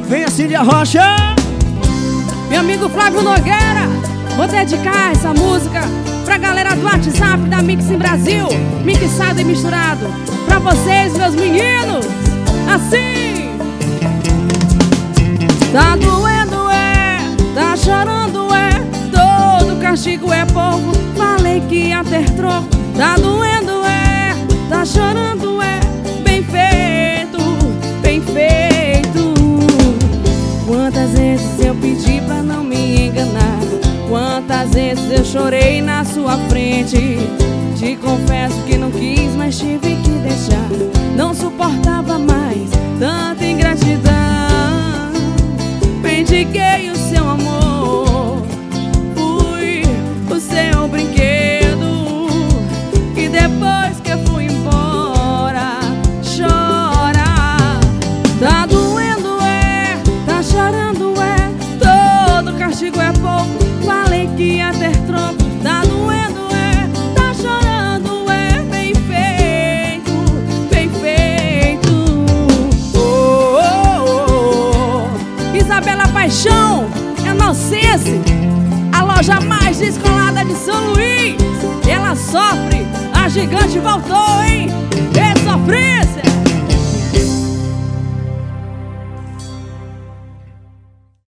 Venha Cíndia Rocha. Meu amigo Flávio Nogueira, vou dedicar essa música pra galera do WhatsApp da Mix em Brasil, mixado e misturado. Pra vocês, meus meninos, assim. Tá doendo, tá chorando, todo castigo é pouco. Falei que ia ter troco. Tá doendo, tá chorando, bem feito, bem feito. Quantas vezes eu pedi pra não me enganar, quantas vezes eu chorei na sua frente. Te confesso que não quis, mas tive que deixar. Não suportava mais tanta ingratidão. Mendiguei o seu amor, fui o seu brinquedo, e depois que eu fui embora, chora. Tá doendo, tá chorando, todo castigo é pouco. Falei que ia ter troco. Tá doendo, tá chorando, bem feito, bem feito. Oh, oh, oh. Isabela Paixão, Inocência, a loja mais descolada de São Luís. Ela sofre, a gigante voltou, hein? E sofrência.